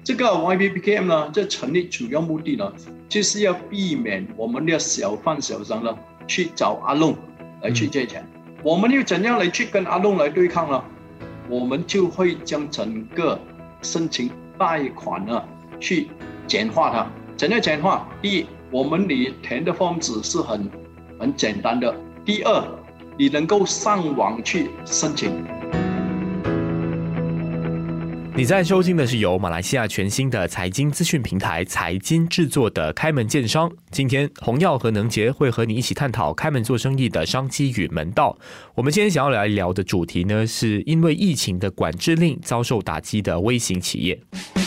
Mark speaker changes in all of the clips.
Speaker 1: 这个 YPPKM 呢，这成立主要目的呢，就是要避免我们的小贩小商呢去找阿龙来去借钱。我们又怎样来去跟阿龙来对抗呢？我们就会将整个申请贷款呢去简化它。怎样简化？第一，我们你填的 form 纸是很简单的。第二，你能够上网去申请。
Speaker 2: 你在收听的是由马来西亚全新的财经资讯平台财经制作的开门见商。今天洪耀和能杰会和你一起探讨开门做生意的商机与门道。我们今天想要来聊的主题呢，是因为疫情的管制令遭受打击的微型企业。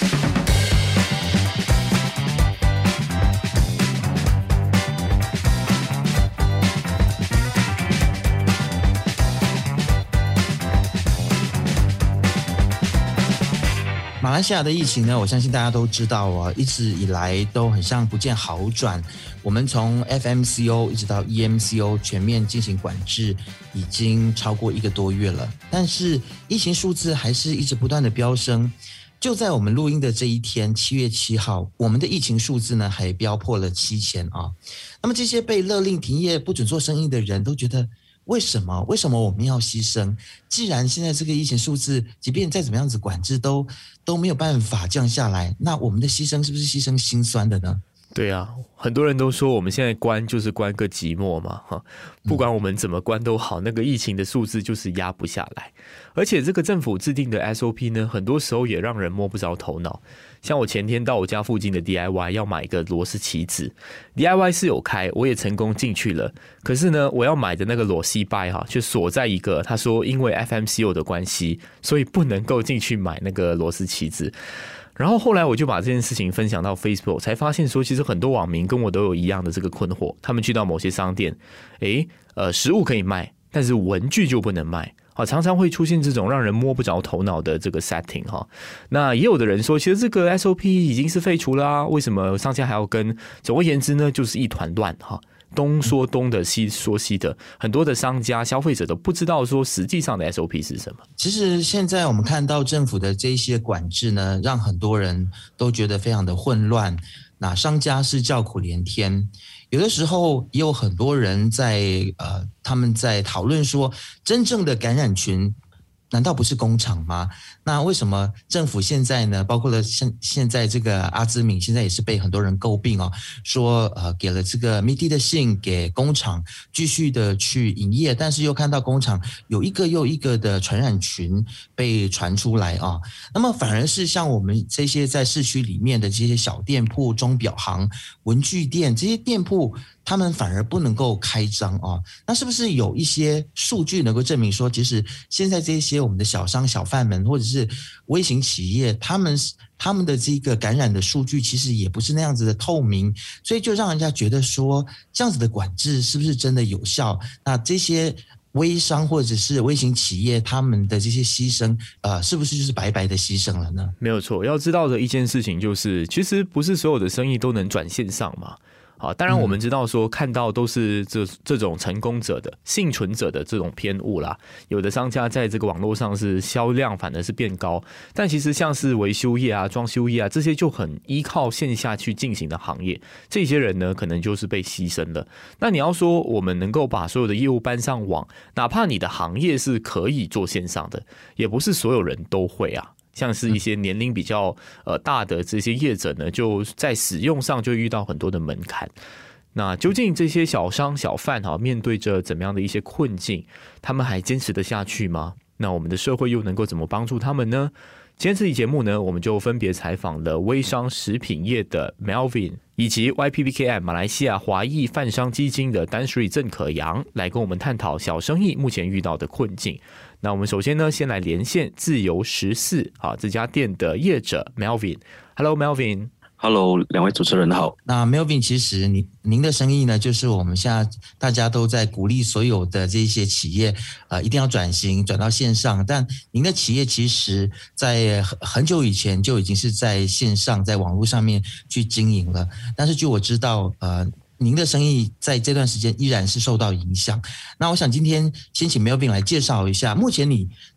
Speaker 3: 马来西亚的疫情呢，我相信大家都知道啊，一直以来都很像不见好转。我们从 FMCO 一直到 EMCO 全面进行管制，已经超过1个多月了。但是疫情数字还是一直不断的飙升。就在我们录音的这一天，7月7号，我们的疫情数字呢还飙破了7000啊。那么这些被勒令停业、不准做生意的人都觉得，为什么我们要牺牲？既然现在这个疫情数字，即便再怎么样子管制都没有办法降下来，那我们的牺牲是不是牺牲心酸的呢？
Speaker 2: 对啊，很多人都说我们现在关就是关个寂寞嘛，不管我们怎么关都好，那个疫情的数字就是压不下来。而且这个政府制定的 SOP 呢，很多时候也让人摸不着头脑。像我前天到我家附近的 DIY 要买一个螺丝起子 ，DIY 是有开，我也成功进去了。可是呢，我要买的那个螺丝掰却锁在一个，他说因为 FMCO 的关系，所以不能够进去买那个螺丝起子。然后后来我就把这件事情分享到 Facebook， 才发现说，其实很多网民跟我都有一样的这个困惑。他们去到某些商店，食物可以卖，但是文具就不能卖。常常会出现这种让人摸不着头脑的这个 setting 那也有的人说，其实这个 SOP 已经是废除了啊，为什么商家还要跟？总而言之呢，就是一团乱东说东的，西说西的，很多的商家、消费者都不知道说实际上的 SOP 是什么。
Speaker 3: 其实现在我们看到政府的这些管制呢，让很多人都觉得非常的混乱。那商家是叫苦连天，有的时候也有很多人他们在讨论说，真正的感染群难道不是工厂吗？那为什么政府现在呢，包括了现在这个阿兹敏，现在也是被很多人诟病说给了这个密递的信给工厂继续的去营业，但是又看到工厂有一个又一个的传染群被传出来那么反而是像我们这些在市区里面的这些小店铺、钟表行、文具店这些店铺，他们反而不能够开张那是不是有一些数据能够证明说，其实现在这些我们的小商小贩们或者是微型企业，他们的这个感染的数据其实也不是那样子的透明，所以就让人家觉得说，这样子的管制是不是真的有效？那这些微商或者是微型企业，他们的这些牺牲是不是就是白白的牺牲了呢？
Speaker 2: 没有错，要知道的一件事情就是，其实不是所有的生意都能转线上嘛。当然我们知道说，看到都是这种成功者的幸存者的这种偏误啦。有的商家在这个网络上是销量反而是变高，但其实像是维修业啊、装修业啊这些就很依靠线下去进行的行业，这些人呢可能就是被牺牲了。那你要说我们能够把所有的业务搬上网，哪怕你的行业是可以做线上的，也不是所有人都会啊。像是一些年龄比较大的这些业者呢，就在使用上就遇到很多的门槛。那究竟这些小商小贩面对着怎么样的一些困境，他们还坚持得下去吗？那我们的社会又能够怎么帮助他们呢？今天这期节目呢，我们就分别采访了微商食品业的 Melvin， 以及 YPPKM 马来西亚华裔贩商基金的丹水郑可阳，来跟我们探讨小生意目前遇到的困境。那我们首先呢，先来连线自由14这家店的业者 Melvin。Hello Melvin。Hello，
Speaker 4: 两位主持人好。
Speaker 3: 那 Melvin， 其实您的生意呢，就是我们现在大家都在鼓励所有的这些企业一定要转型转到线上，但您的企业其实在很久以前就已经是在线上在网络上面去经营了，但是据我知道您的生意在这段时间依然是受到影响。那我想今天先请 Melvin 来介绍一下，目前你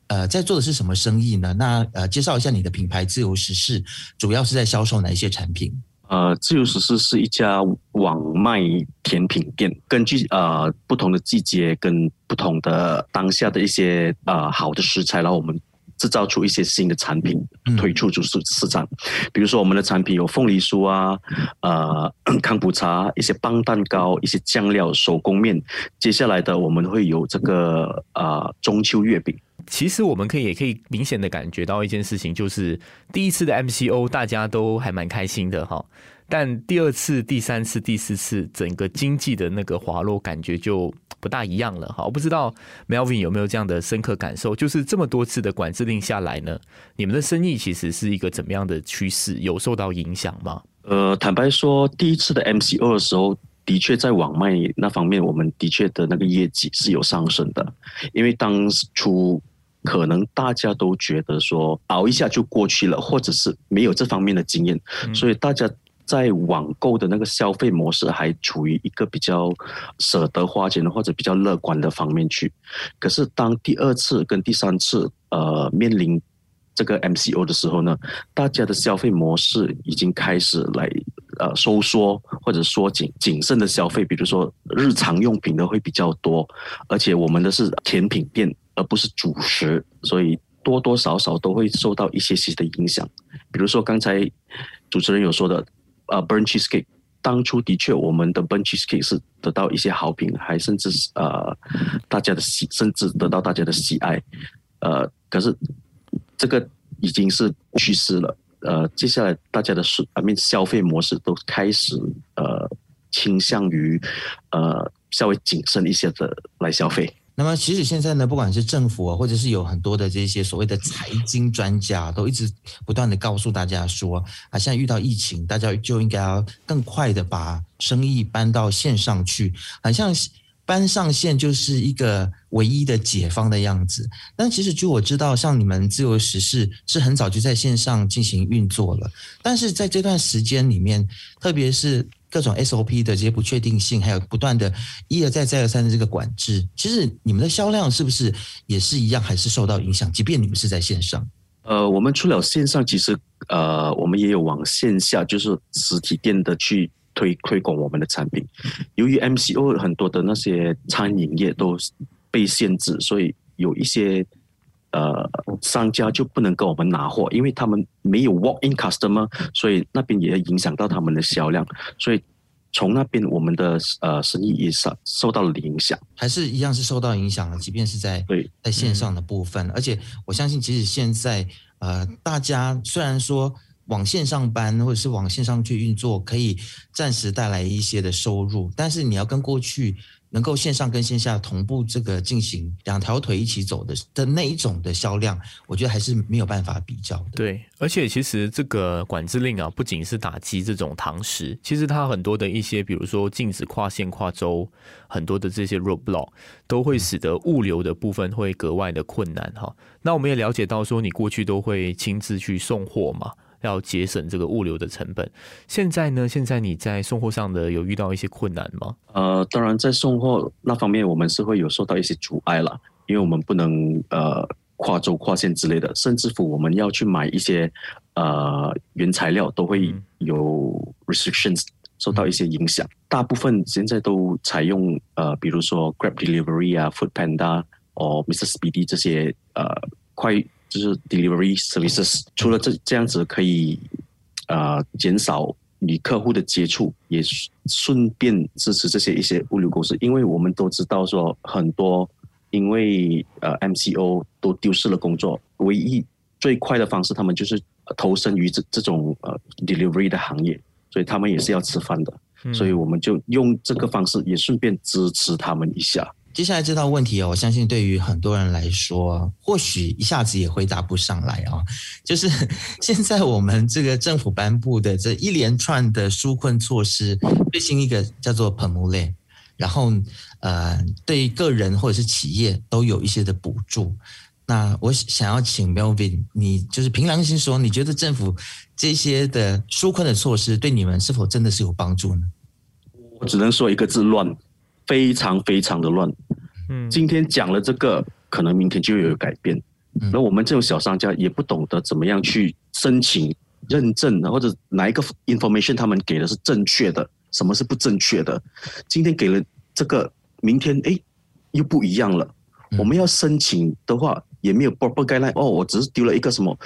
Speaker 3: 在做的是什么生意呢？那介绍一下你的品牌自由时事，主要是在销售哪一些产品？
Speaker 4: 自由时事是一家网卖甜品店，根据不同的季节跟不同的当下的一些好的食材，然后我们制造出一些新的产品推出市场。比如说我们的产品有凤梨酥啊、康普茶、一些棒蛋糕、一些酱料、手工面。接下来的我们会有这个中秋月饼。
Speaker 2: 其实我们也可以明显的感觉到一件事情，就是第一次的 MCO 大家都还蛮开心的哈，但第二次、第三次、第四次，整个经济的那个滑落感觉就不大一样了哈。我不知道 Melvin 有没有这样的深刻感受，就是这么多次的管制令下来呢，你们的生意其实是一个怎么样的趋势？有受到影响吗？
Speaker 4: 坦白说，第一次的 MCO 的时候，的确在网卖那方面，我们的确的那个业绩是有上升的，因为当初可能大家都觉得说熬一下就过去了，或者是没有这方面的经验，所以大家在网购的那个消费模式还处于一个比较舍得花钱或者比较乐观的方面去。可是当第二次跟第三次面临这个 MCO 的时候呢，大家的消费模式已经开始来收缩或者说谨慎的消费，比如说日常用品的会比较多，而且我们的是甜品店而不是主食，所以多多少少都会受到一些的影响。比如说刚才主持人有说的burnt cheesecake， 当初的确我们的 burnt cheesecake 是得到一些好评，还甚至甚至得到大家的喜爱。可是这个已经是趋势了。接下来大家的消费模式都开始倾向于稍微谨慎一些的来消费。
Speaker 3: 那么其实现在呢，不管是政府或者是有很多的这些所谓的财经专家，都一直不断的告诉大家说现在遇到疫情，大家就应该要更快的把生意搬到线上去，好像搬上线就是一个唯一的解放的样子。但其实据我知道，像你们自由时事是很早就在线上进行运作了，但是在这段时间里面，特别是各种 SOP 的这些不确定性，还有不断的一而再再而三的这个管制，其实你们的销量是不是也是一样，还是受到影响？即便你们是在线上。
Speaker 4: 我们除了线上，其实我们也有往线下，就是实体店的去推广我们的产品。由于 MCO 很多的那些餐饮业都被限制，所以有一些商家就不能跟我们拿货，因为他们没有 walk-in customer， 所以那边也影响到他们的销量，所以从那边我们的生意也受到了影响，
Speaker 3: 还是一样是受到影响了，即便是在线上的部分。而且我相信，即使现在大家虽然说往线上搬或者是往线上去运作，可以暂时带来一些的收入，但是你要跟过去能够线上跟线下同步这个进行两条腿一起走的那一种的销量，我觉得还是没有办法比较的。
Speaker 2: 对，而且其实这个管制令不仅是打击这种堂食，其实它很多的一些，比如说禁止跨县跨州，很多的这些 roadblock 都会使得物流的部分会格外的困难哈。那我们也了解到说，你过去都会亲自去送货嘛，要节省这个物流的成本。现在呢？现在你在送货上的有遇到一些困难吗？
Speaker 4: 当然在送货那方面，我们是会有受到一些阻碍啦，因为我们不能跨州跨县之类的，甚至乎我们要去买一些原材料都会有 restrictions， 受到一些影响。大部分现在都采用比如说 Grab Delivery 啊 Food Panda 或 Mr. Speedy 这些就是 delivery services。 除了这样子可以减少与客户的接触，也顺便支持这些一些物流公司，因为我们都知道说很多因为MCO 都丢失了工作，唯一最快的方式他们就是投身于这种delivery 的行业，所以他们也是要吃饭的，所以我们就用这个方式也顺便支持他们一下。
Speaker 3: 接下来这道问题我相信对于很多人来说，或许一下子也回答不上来就是现在我们这个政府颁布的这一连串的纾困措施，最新一个叫做 PERMULE， 然后对个人或者是企业都有一些的补助。那我想要请 Melvin， 你就是凭良心说，你觉得政府这些的纾困的措施对你们是否真的是有帮助呢？
Speaker 4: 我只能说一个字：乱，非常非常的乱。今天讲了这个，可能明天就有改变。 然后我们这种小商家也不懂得怎么样去申请认证，或者哪一个 information 他们给的是正确的，什么是不正确的。今天给了这个，明天又不一样了。我们要申请的话，也没有 proper guideline。我只是丢了一个什么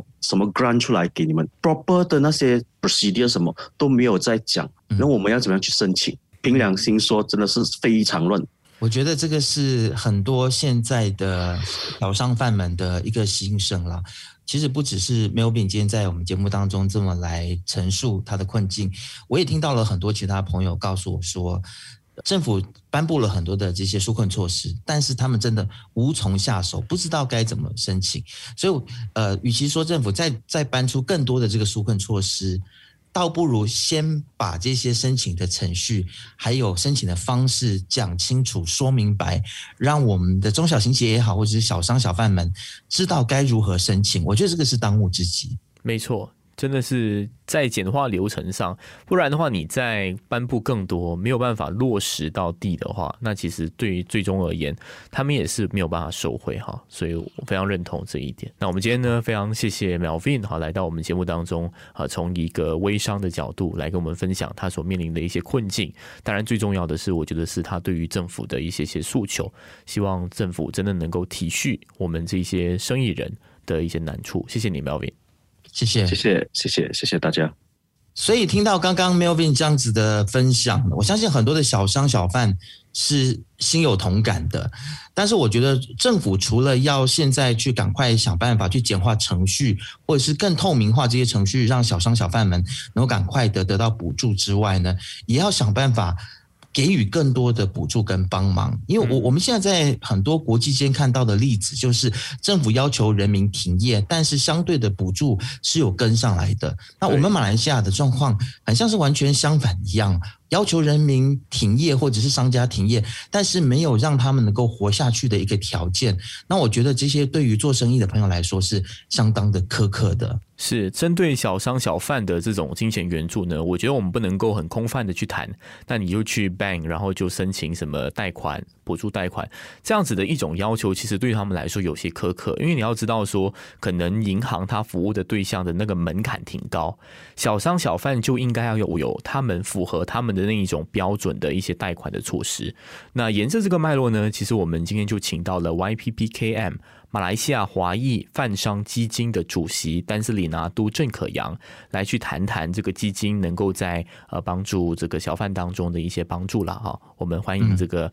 Speaker 4: grant 出来给你们 ，proper 的那些 procedure 什么都没有在讲。然后我们要怎么样去申请？凭良心说，真的是非常乱。
Speaker 3: 我觉得这个是很多现在的小商贩们的一个心声啦。其实不只是 Melvin 今天在我们节目当中这么来陈述他的困境，我也听到了很多其他朋友告诉我说，政府颁布了很多的这些纾困措施，但是他们真的无从下手，不知道该怎么申请。所以与其说政府再搬出更多的这个纾困措施，倒不如先把这些申请的程序还有申请的方式讲清楚说明白，让我们的中小型企业也好，或者是小商小贩们知道该如何申请。我觉得这个是当务之急。
Speaker 2: 没错，真的是在简化流程上，不然的话你再颁布更多没有办法落实到地的话，那其实对于最终而言他们也是没有办法收回哈，所以我非常认同这一点。那我们今天呢非常谢谢 Melvin 来到我们节目当中，从一个微商的角度来跟我们分享他所面临的一些困境。当然最重要的是我觉得是他对于政府的一些诉求，希望政府真的能够体恤我们这些生意人的一些难处。谢谢你 Melvin。
Speaker 3: 谢谢大家。所以听到刚刚 Melvin 这样子的分享，我相信很多的小商小贩是心有同感的。但是我觉得政府除了要现在去赶快想办法去简化程序，或者是更透明化这些程序，让小商小贩们能够赶快的得到补助之外呢，也要想办法给予更多的补助跟帮忙。因为我们现在在很多国际间看到的例子，就是政府要求人民停业，但是相对的补助是有跟上来的。那我们马来西亚的状况很像是完全相反一样，要求人民停业或者是商家停业，但是没有让他们能够活下去的一个条件。那我觉得这些对于做生意的朋友来说是相当的苛刻的。
Speaker 2: 是针对小商小贩的这种金钱援助呢，我觉得我们不能够很空泛的去谈，那你就去 bank 然后就申请什么贷款补助贷款，这样子的一种要求其实对他们来说有些苛刻。因为你要知道说可能银行它服务的对象的那个门槛挺高，小商小贩就应该要有他们符合他们的那一种标准的一些贷款的措施。那沿着这个脉络呢，其实我们今天就请到了 YPPKM 马来西亚华裔贩商基金的主席丹斯里拿督郑可扬来去谈谈这个基金能够在帮助这个小贩当中的一些帮助啦哈。我们欢迎这个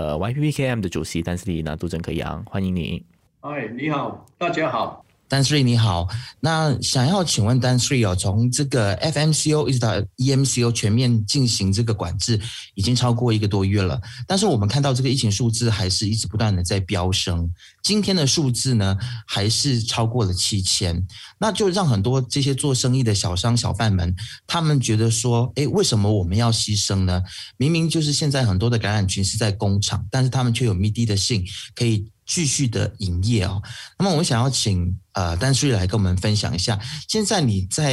Speaker 2: YPPKM 的主席丹斯里拿督郑可扬，欢迎你。
Speaker 1: 你好，大家好。
Speaker 3: 丹斯里你好，那想要请问丹斯里从这个 FMCO 一直到 EMCO 全面进行这个管制已经超过1个多月了，但是我们看到这个疫情数字还是一直不断的在飙升，今天的数字呢还是超过了7000，那就让很多这些做生意的小商小贩们，他们觉得说为什么我们要牺牲呢？明明就是现在很多的感染群是在工厂，但是他们却有密闭的性可以继续的营业哦。那么我想要请丹斯里来跟我们分享一下，现在你在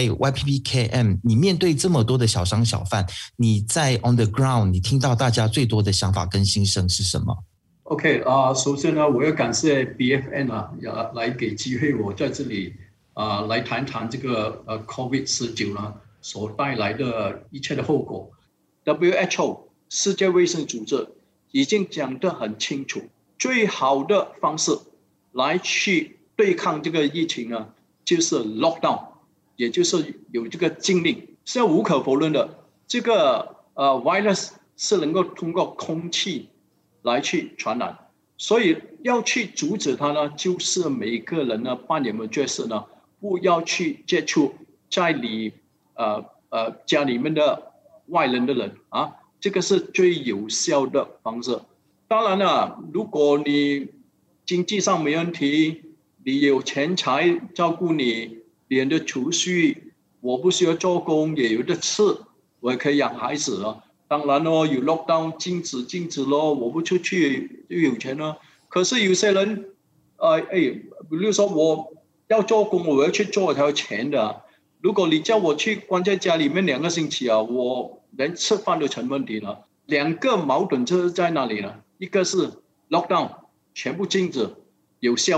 Speaker 3: YPPKM 你面对这么多的小商小贩，你在 on the ground 你听到大家最多的想法跟心声是什么？
Speaker 1: OK 首先呢，我要感谢 BFN 来给机会我在这里来谈谈这个COVID-19 呢所带来的一切的后果。WHO 世界卫生组织已经讲得很清楚，最好的方式来去对抗这个疫情呢，就是 lockdown， 也就是有这个禁令。是无可否认的，这个virus 是能够通过空气来去传染，所以要去阻止它呢，就是每个人呢扮演的角色呢，不要去接触在你家里面的外人的人啊，这个是最有效的方式。当然了，如果你经济上没问题，你有钱财照顾你的储蓄，我不需要做工也有得吃，我也可以养孩子了。当然咯，有 lockdown 禁止咯，我不出去就有钱了。可是有些人比如说我要做工，我要去做才有钱的。如果你叫我去关在家里面2个星期我连吃饭都成问题了。2个矛盾就是在哪里呢？一个是 lockdown 全部禁止有效的，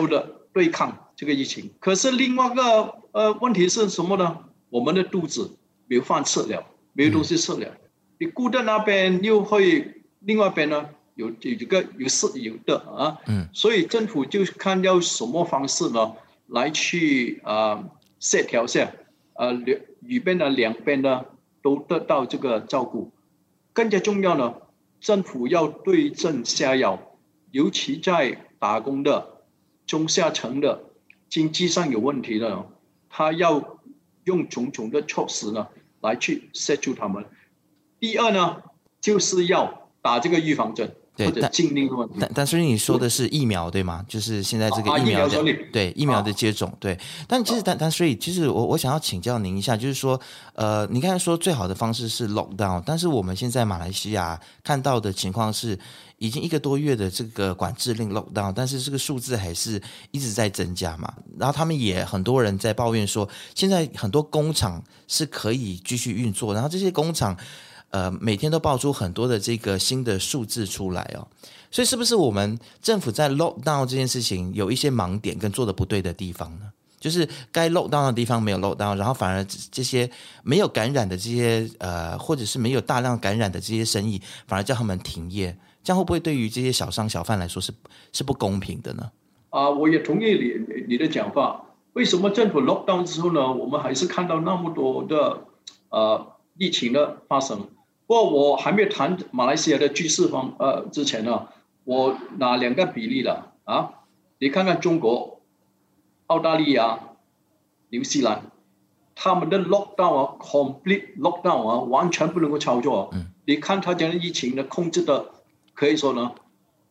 Speaker 1: 对抗这个疫情。可是另外一个问题是什么呢？我们的肚子没有饭吃了，没有东西吃了。你顾的那边又会，另外一边呢有是有的啊，所以政府就看要什么方式呢，来去协调下，里边的两边呢都得到这个照顾。更加重要呢，政府要对症下药，尤其在打工的、中下层的、经济上有问题的，他要用种种的措施呢来去协助他们。第二呢，就是要打这个预防针。或者禁令的问题，
Speaker 3: 但是你说的是疫苗对吗？就是现在这个疫苗的对疫苗的接种对。但其实所以其实我想要请教您一下，就是说你刚才说最好的方式是 lockdown， 但是我们现在马来西亚看到的情况是已经1个多月的这个管制令 lockdown， 但是这个数字还是一直在增加嘛。然后他们也很多人在抱怨说，现在很多工厂是可以继续运作，然后这些工厂每天都爆出很多的这个新的数字出来哦，所以是不是我们政府在 lockdown 这件事情有一些盲点跟做的不对的地方呢？就是该 lockdown 的地方没有 lockdown， 然后反而这些没有感染的这些或者是没有大量感染的这些生意，反而叫他们停业，这样会不会对于这些小商小贩来说是不公平的呢？
Speaker 1: 我也同意你的讲法。为什么政府 lockdown 之后呢，我们还是看到那么多的疫情的发生？不过我还没有谈马来西亚的局势之前呢，我拿2个比例了啊。你看看中国、澳大利亚、纽西兰，他们的 lockdown complete lockdown 完全不能够操作。你看他讲的疫情呢控制的，可以说呢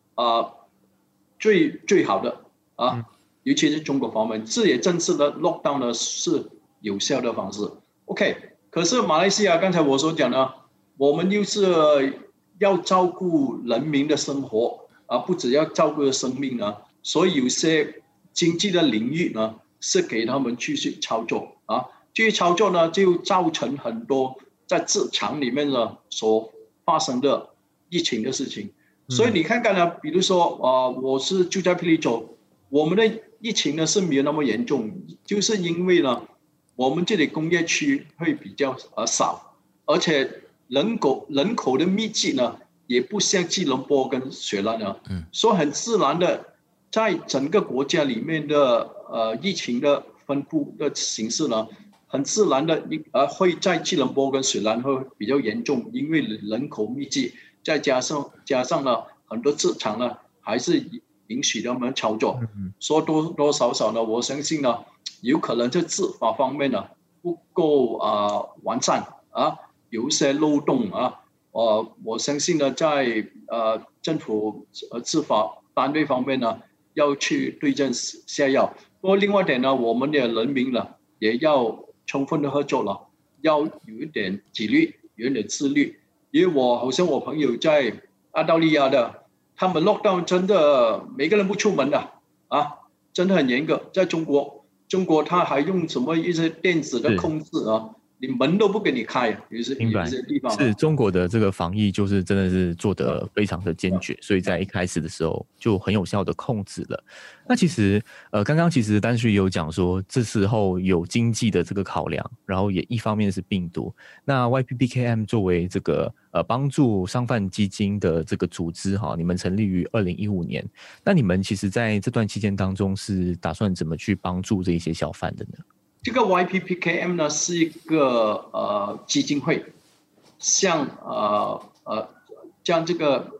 Speaker 1: 最好的啊，尤其是中国方面，这也证实了 lockdown 呢是有效的方式。OK， 可是马来西亚刚才我所讲的。我们又是要照顾人民的生活不只要照顾生命呢，所以有些经济的领域呢是给他们继续操作继续操作呢就造成很多在职场里面呢所发生的疫情的事情。所以你看看呢，比如说我是住在霹雳州，我们的疫情呢是没有那么严重，就是因为呢我们这里工业区会比较少，而且人口的密集呢，也不像吉隆坡跟雪兰呢，所以很自然的，在整个国家里面的疫情的分布的形式呢，很自然的会在吉隆坡跟雪兰会比较严重，因为人口密集，再加上呢很多市场呢还是允许他们操作，说多少少呢，我相信呢，有可能在执法方面呢不够完善有一些漏洞我相信呢，在政府执法单位方面呢，要去对症下药。不过另外一点呢，我们的人民呢，也要充分的合作了，要有一点纪律，有一点自律。因为好像我朋友在澳大利亚的，他们 lockdown 真的每个人不出门的真的很严格。在中国他还用什么一些电子的控制你门都不给你开，有些地方
Speaker 2: 是中国的这个防疫就是真的是做得非常的坚决，所以在一开始的时候就很有效的控制了。那其实刚刚其实丹旭有讲说，这时候有经济的这个考量，然后也一方面是病毒。那 YPPKM 作为这个帮助商贩基金的这个组织你们成立于2015年，那你们其实在这段期间当中是打算怎么去帮助这些小贩的呢？
Speaker 1: 这个 YPPKM 呢是一个基金会，像这个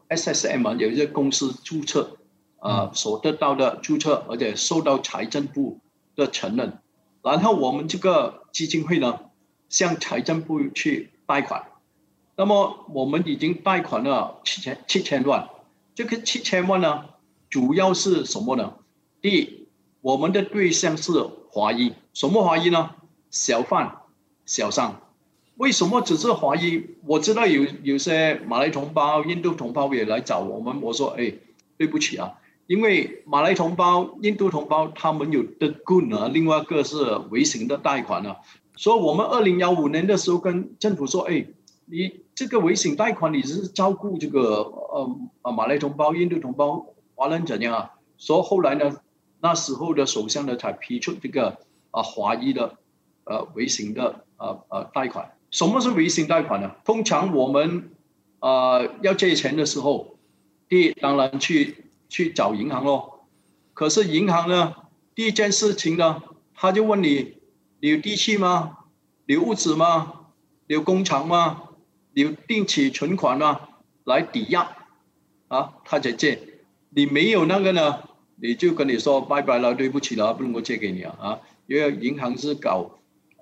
Speaker 1: SSM 有一些公司注册所得到的注册，而且受到财政部的承认，然后我们这个基金会呢向财政部去贷款，那么我们已经贷款了7000万。这个7000万呢主要是什么呢？第一，我们的对象是华裔。什么华裔呢？小贩、小商。为什么只是华裔？我知道有些马来同胞、印度同胞也来找我们，我说对不起因为马来同胞、印度同胞他们有的good另外一个是微型的贷款所以我们2015年的时候跟政府说，你这个微型贷款你是照顾这个马来同胞、印度同胞、华人怎样所以后来呢那时候的首相呢才批出这个华裔的微型的贷款。什么是微型贷款呢？通常我们要借钱的时候，第一当然去找银行咯。可是银行呢，第一件事情呢，他就问你有地契吗？你有屋子吗？你有工厂吗？你有定期存款吗？来抵押他才借。你没有那个呢，你就跟你说拜拜了，对不起了，不能够借给你因为银行是搞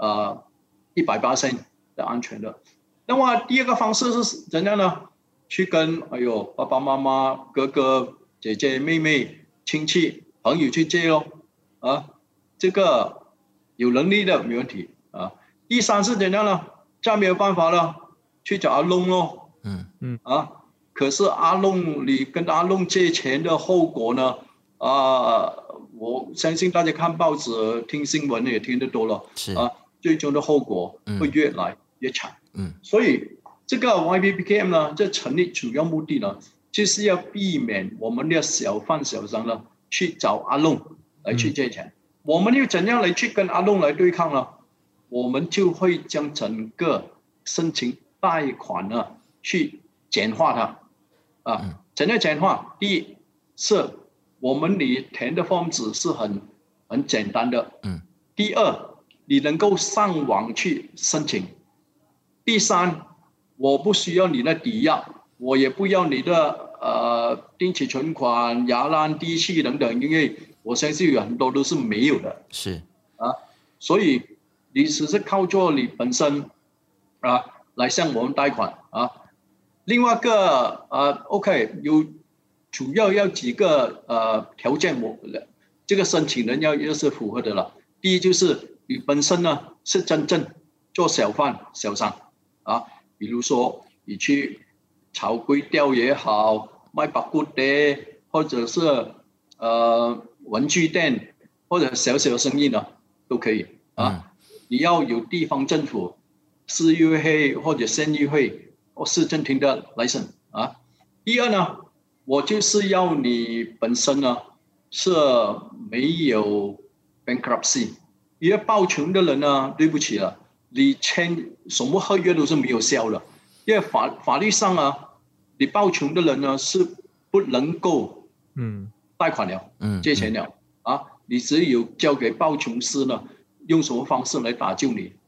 Speaker 1: 100%的安全的。那么第二个方式是怎样呢？去跟爸爸妈妈、哥哥、姐姐、妹妹、亲戚、朋友去借咯这个有能力的没问题第三是怎样呢？再没有办法了，去找阿龙咯。可是阿龙，你跟阿龙借钱的后果呢？我相信大家看报纸、听新闻也听得多了。
Speaker 3: 是
Speaker 1: 最终的后果会越来越惨。所以这个 YPPKM 呢，这成立主要目的呢，就是要避免我们的小贩小商呢去找阿龙来去借钱。我们又怎样来去跟阿龙来对抗呢？我们就会将整个申请贷款呢去简化它怎样简化？第一是我们你填的 form 纸是很简单的第二，你能够上网去申请。第三，我不需要你的抵押，我也不要你的定期存款、亚兰、地契等等，因为我相信有很多都是没有的。
Speaker 3: 是
Speaker 1: 所以你只是靠着你本身来向我们贷款另外一个OK 有主要要几个条件，这个申请人要是符合的了。第一就是你本身呢是真正做小贩小商比如说你去炒粿条也好，卖白骨碟，或者是文具店或者小小生意呢都可以你要有地方政府、市议会或者县议会或市政厅的 license第二呢，我就是要你本身呢是没有 bankruptcy， 因为抱穷的人呢，对不起了，你签什么合约都是没有效的，因为法律上你抱穷的人呢是不能够贷款了借钱了你只有交给抱穷师呢，用什么方式来打救你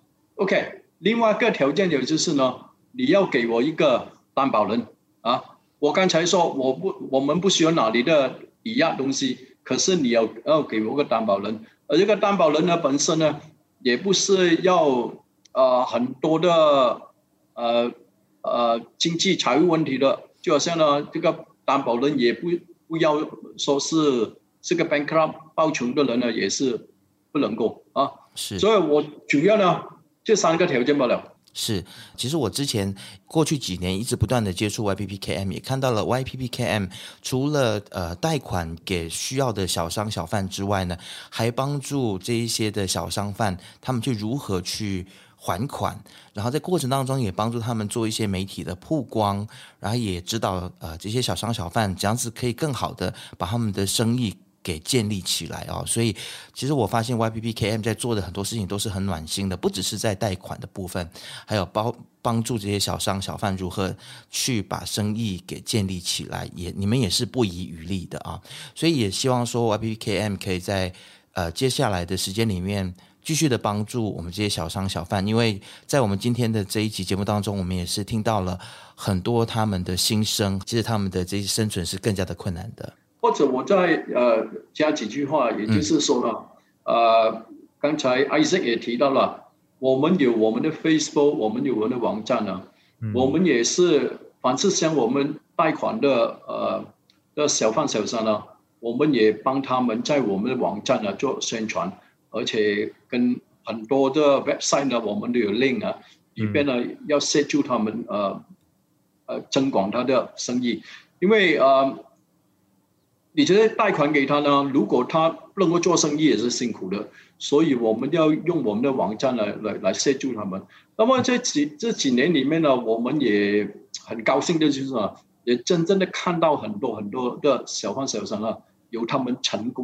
Speaker 1: OK， 另外一个条件也就是呢，你要给我一个担保人我刚才说我们不需要拿你的抵押东西，可是你要给我个担保人，而这个担保人呢本身呢也不是要很多的经济财务问题的，就好像呢这个担保人也不要说是个 bankrupt 抱穷的人呢，也是不能够
Speaker 3: 是，
Speaker 1: 所以我主要呢这3个条件罢了。
Speaker 3: 是，其实我之前过去几年一直不断的接触 YPPKM， 也看到了 YPPKM 除了贷款给需要的小商小贩之外呢，还帮助这一些的小商贩他们去如何去还款，然后在过程当中也帮助他们做一些媒体的曝光，然后也指导这些小商小贩这样子可以更好的把他们的生意给建立起来所以其实我发现 YPPKM 在做的很多事情都是很暖心的，不只是在贷款的部分，还有帮助这些小商小贩如何去把生意给建立起来，你们也是不遗余力的所以也希望说 YPPKM 可以在接下来的时间里面继续的帮助我们这些小商小贩，因为在我们今天的这一集节目当中，我们也是听到了很多他们的心声，其实他们的这些生存是更加的困难的。
Speaker 1: 或者我再加几句话，也就是说呢，刚才 Isaac 也提到了，我们有我们的 Facebook， 我们有我们的网站我们也是凡是向我们贷款的小贩小商呢，我们也帮他们在我们的网站呢做宣传，而且跟很多的 website 呢，我们都有 link 里边呢要协助他们增广他的生意，因为你直接贷款给他呢，如果他不能够做生意也是辛苦的，所以我们要用我们的网站来协助他们。那么这几年里面呢，我们也很高兴的就是也真正的看到很多的小贩小商有他们成功的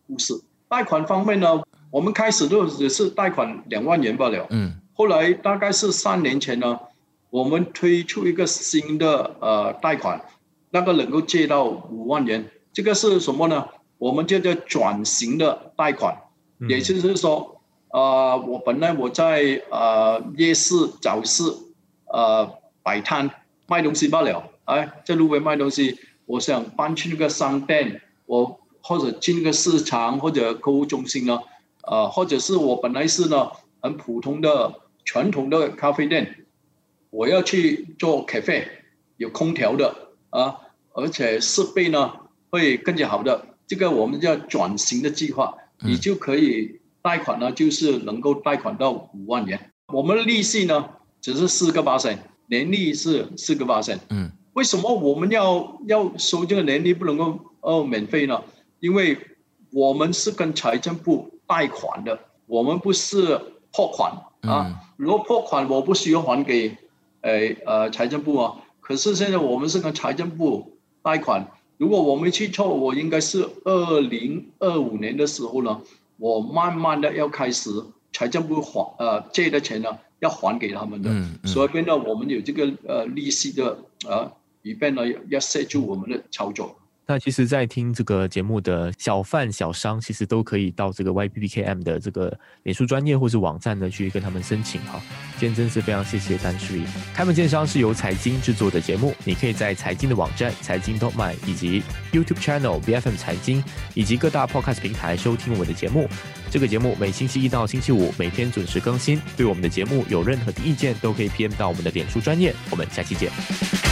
Speaker 1: 不是。贷款方面呢，我们开始都只是贷款2万元罢了。后来大概是3年前呢，我们推出一个新的贷款，那个能够借到5万元。这个是什么呢？我们叫做转型的贷款，也就是说，我本来我在夜市、早市摆摊卖东西罢了，在路边卖东西，我想搬去那个商店，或者进那个市场或者购物中心呢，或者是我本来是呢很普通的传统的咖啡店，我要去做 cafe， 有空调的而且设备呢会更加好的，这个我们叫转型的计划，你就可以贷款呢，就是能够贷款到5万元。我们的利息呢只是4%，年利是4%。为什么我们要收这个年利不能够免费呢？因为我们是跟财政部贷款的，我们不是破款如果破款我不需要还给财政部可是现在我们是跟财政部贷款。如果我没记错，我应该是2025年的时候呢，我慢慢的要开始财政部借的钱呢要还给他们的，所以呢我们有这个利息的以便呢要协助我们的操作。
Speaker 2: 那其实在听这个节目的小贩小商其实都可以到这个 YBBKM 的这个脸书专页或是网站呢去跟他们申请今天真是非常谢谢丹诗仪。开门见商是由财经制作的节目，你可以在财经的网站财经.my 以及 YouTube Channel BFM 财经以及各大 Podcast 平台收听我们的节目。这个节目每星期一到星期五每天准时更新，对我们的节目有任何的意见都可以 PM 到我们的脸书专页。我们下期见。